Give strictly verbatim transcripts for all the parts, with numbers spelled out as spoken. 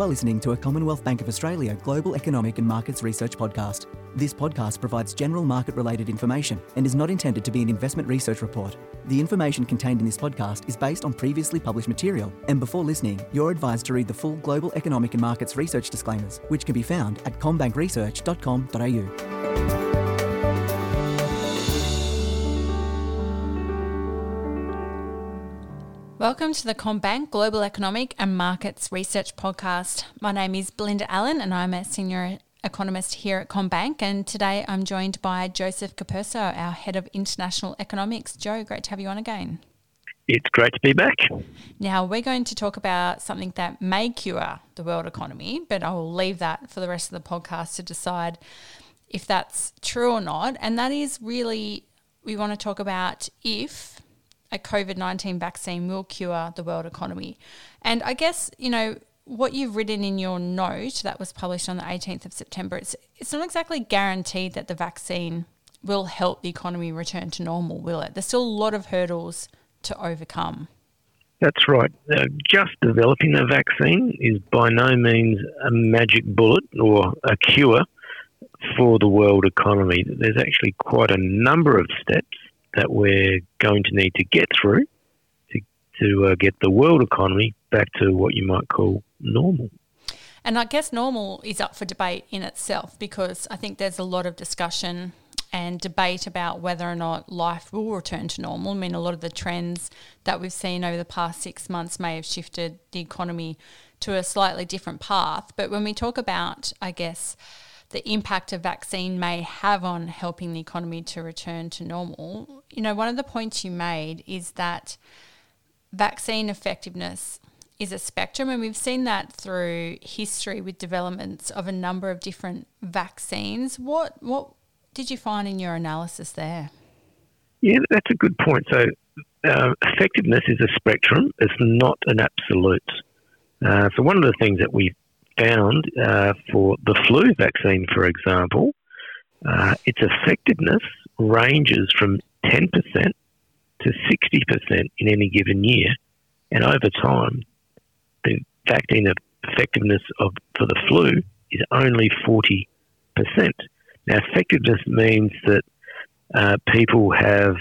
You are listening to a Commonwealth Bank of Australia Global Economic and Markets Research podcast. This podcast provides general market-related information and is not intended to be an investment research report. The information contained in this podcast is based on previously published material, and before listening, you're advised to read the full Global Economic and Markets Research disclaimers, which can be found at combank research dot com dot a u. Welcome to the CommBank Global Economic and Markets Research Podcast. My name is Belinda Allen and I'm a Senior Economist here at CommBank, and today I'm joined by Joseph Capurso, our Head of International Economics. Joe, great to have you on again. It's great to be back. Now, we're going to talk about something that may cure the world economy, but I will leave that for the rest of the podcast to decide if that's true or not, and that is really, we want to talk about if a COVID nineteen vaccine will cure the world economy. And I guess, you know, what you've written in your note that was published on the eighteenth of September, it's it's not exactly guaranteed that the vaccine will help the economy return to normal, will it? There's still a lot of hurdles to overcome. That's right. Uh, just developing a vaccine is by no means a magic bullet or a cure for the world economy. There's actually quite a number of steps that we're going to need to get through to, to uh, get the world economy back to what you might call normal. And I guess normal is up for debate in itself, because I think there's a lot of discussion and debate about whether or not life will return to normal. I mean, a lot of the trends that we've seen over the past six months may have shifted the economy to a slightly different path. But when we talk about, I guess, the impact a vaccine may have on helping the economy to return to normal, you know, one of the points you made is that vaccine effectiveness is a spectrum, and we've seen that through history with developments of a number of different vaccines. What what did you find in your analysis there? Yeah, that's a good point. So uh, effectiveness is a spectrum. It's not an absolute. Uh, so one of the things that we found uh, for the flu vaccine, for example, uh, its effectiveness ranges from ten percent to sixty percent in any given year. And over time, the vaccine effectiveness of for the flu is only forty percent. Now, effectiveness means that uh, people have,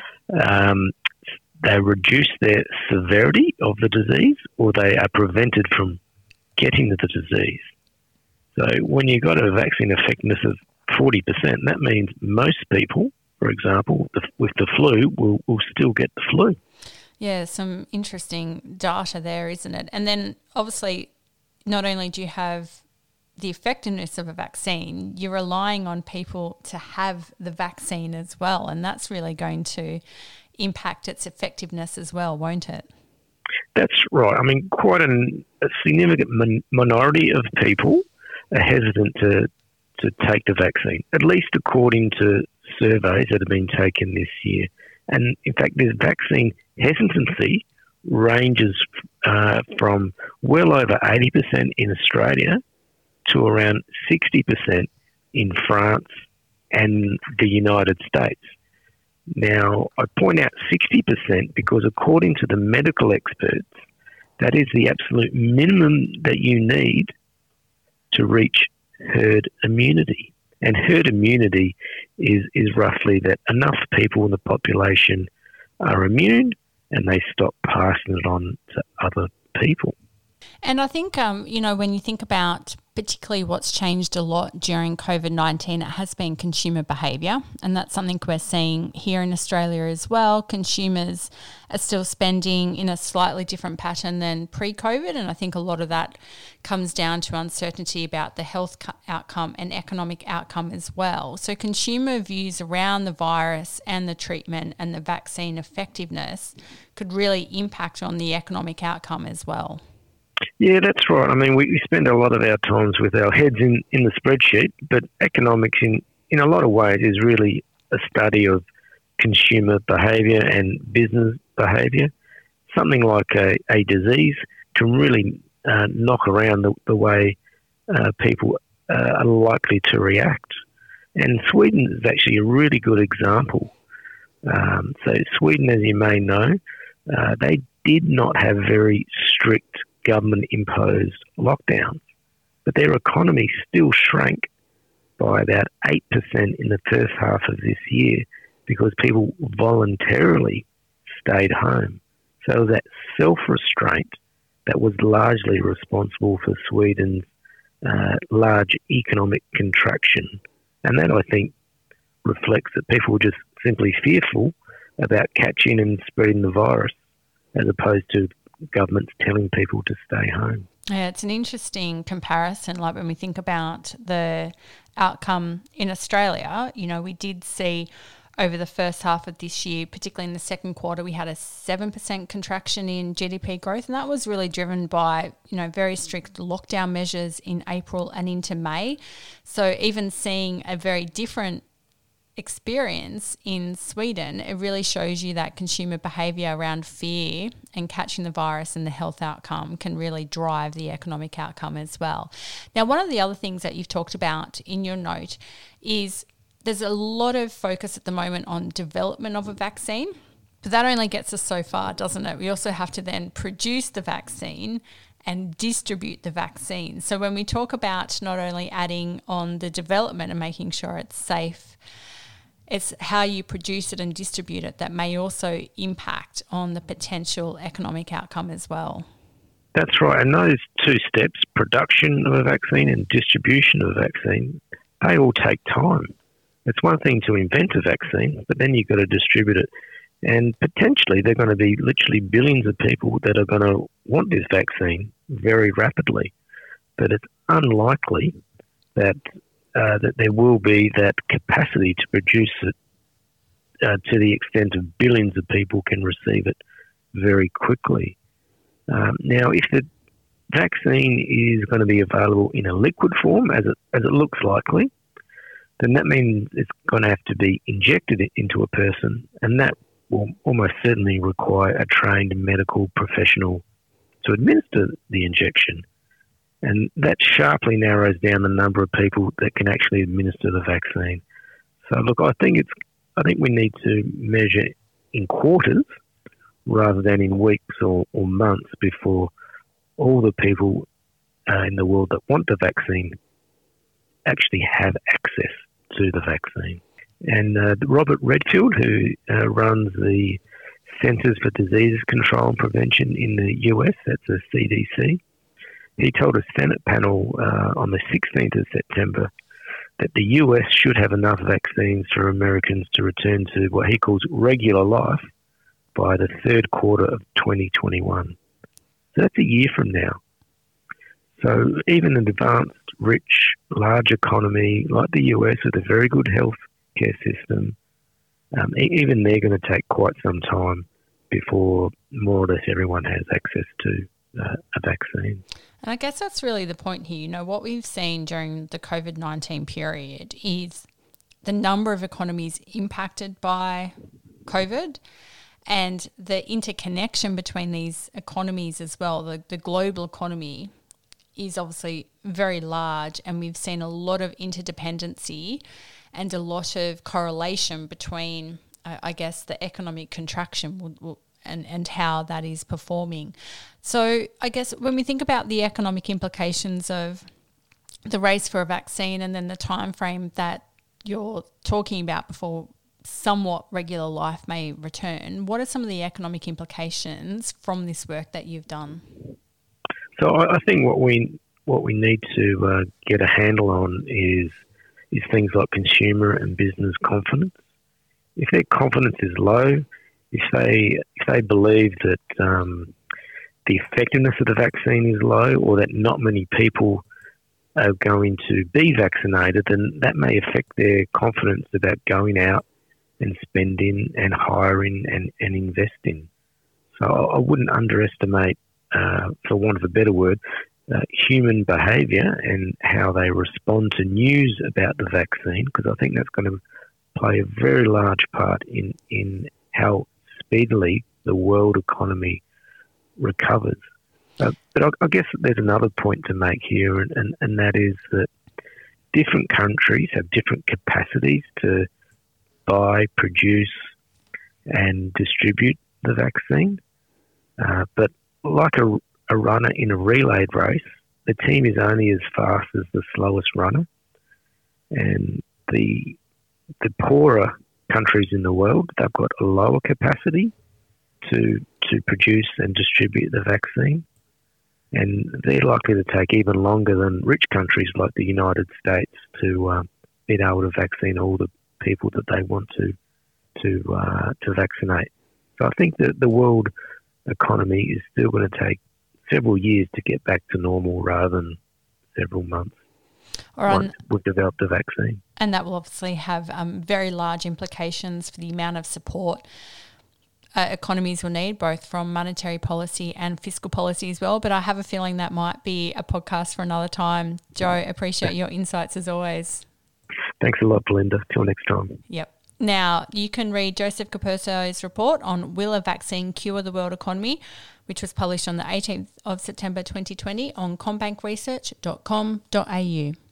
um, they reduce their severity of the disease, or they are prevented from getting the disease. So when you've got a vaccine effectiveness of forty percent, that means most people, for example, the, with the flu, will, will still get the flu. Yeah, some interesting data there, isn't it? And then obviously, not only do you have the effectiveness of a vaccine, you're relying on people to have the vaccine as well, and that's really going to impact its effectiveness as well, won't it? That's right. I mean, quite an, a significant min- minority of people are hesitant to, to take the vaccine, at least according to surveys that have been taken this year. And in fact, this vaccine hesitancy ranges uh, from well over eighty percent in Australia to around sixty percent in France and the United States. Now, I point out sixty percent because according to the medical experts, that is the absolute minimum that you need to reach herd immunity. And herd immunity is, is roughly that enough people in the population are immune and they stop passing it on to other people. And I think, um, you know, when you think about particularly what's changed a lot during COVID nineteen, it has been consumer behaviour, and that's something we're seeing here in Australia as well. Consumers are still spending in a slightly different pattern than pre-COVID, and I think a lot of that comes down to uncertainty about the health outcome and economic outcome as well. So consumer views around the virus and the treatment and the vaccine effectiveness could really impact on the economic outcome as well. Yeah, that's right. I mean, we, we spend a lot of our times with our heads in, in the spreadsheet, but economics in, in a lot of ways is really a study of consumer behaviour and business behaviour. Something like a, a disease can really uh, knock around the, the way uh, people uh, are likely to react. And Sweden is actually a really good example. Um, so Sweden, as you may know, uh, they did not have very strict government-imposed lockdowns, but their economy still shrank by about eight percent in the first half of this year because people voluntarily stayed home. So that self-restraint that was largely responsible for Sweden's uh, large economic contraction. And that, I think, reflects that people were just simply fearful about catching and spreading the virus as opposed to governments telling people to stay home. Yeah, it's an interesting comparison. Like when we think about the outcome in Australia, you know, we did see over the first half of this year, particularly in the second quarter, we had a seven percent contraction in G D P growth, and that was really driven by, you know, very strict lockdown measures in April and into May. So even seeing a very different experience in Sweden, it really shows you that consumer behaviour around fear and catching the virus and the health outcome can really drive the economic outcome as well. Now, one of the other things that you've talked about in your note is there's a lot of focus at the moment on development of a vaccine, but that only gets us so far, doesn't it? We also have to then produce the vaccine and distribute the vaccine. So when we talk about not only adding on the development and making sure it's safe, it's how you produce it and distribute it that may also impact on the potential economic outcome as well. That's right. And those two steps, production of a vaccine and distribution of a vaccine, they all take time. It's one thing to invent a vaccine, but then you've got to distribute it. And potentially there are going to be literally billions of people that are going to want this vaccine very rapidly. But it's unlikely that uh, that there will be that capacity to produce it uh, to the extent of billions of people can receive it very quickly. Um, now, if the vaccine is going to be available in a liquid form, as it, as it looks likely, then that means it's going to have to be injected into a person, and that will almost certainly require a trained medical professional to administer the injection. And that sharply narrows down the number of people that can actually administer the vaccine. So, look, I think it's I think we need to measure in quarters rather than in weeks or, or months before all the people uh, in the world that want the vaccine actually have access to the vaccine. And uh, Robert Redfield, who uh, runs the Centers for Disease Control and Prevention in the U S, that's the C D C, he told a Senate panel uh, on the sixteenth of September that the U S should have enough vaccines for Americans to return to what he calls regular life by the third quarter of twenty twenty-one. So that's a year from now. So even an advanced, rich, large economy like the U S with a very good health care system, um, even they're going to take quite some time before more or less everyone has access to uh, a vaccine. And I guess that's really the point here. You know, what we've seen during the COVID nineteen period is the number of economies impacted by COVID and the interconnection between these economies as well. The, the global economy is obviously very large, and we've seen a lot of interdependency and a lot of correlation between, uh, I guess, the economic contraction will, will, and, and how that is performing. So I guess when we think about the economic implications of the race for a vaccine and then the time frame that you're talking about before somewhat regular life may return, what are some of the economic implications from this work that you've done? So I think what we what we need to uh, get a handle on is is things like consumer and business confidence. If their confidence is low, if they if they believe that um, the effectiveness of the vaccine is low, or that not many people are going to be vaccinated, then that may affect their confidence about going out and spending and hiring and, and investing. So I wouldn't underestimate, uh, for want of a better word, uh, human behaviour and how they respond to news about the vaccine, because I think that's going to play a very large part in, in how speedily the world economy recovers. Uh, but I, I guess there's another point to make here, and, and, and that is that different countries have different capacities to buy, produce and distribute the vaccine. Uh, but like a a runner in a relayed race, the team is only as fast as the slowest runner, and the the poorer countries in the world, they've got a lower capacity to to produce and distribute the vaccine, and they're likely to take even longer than rich countries like the United States to um, be able to vaccinate all the people that they want to to uh, to vaccinate. So I think that the world economy is still going to take several years to get back to normal rather than several months. Or once we've developed a vaccine. And that will obviously have um, very large implications for the amount of support uh, economies will need, both from monetary policy and fiscal policy as well. But I have a feeling that might be a podcast for another time. Joe, appreciate your insights as always. Thanks a lot, Belinda. Till next time. Yep. Now, you can read Joseph Capurso's report on Will a Vaccine Cure the World Economy, which was published on the eighteenth of September twenty twenty on combank research dot com dot a u.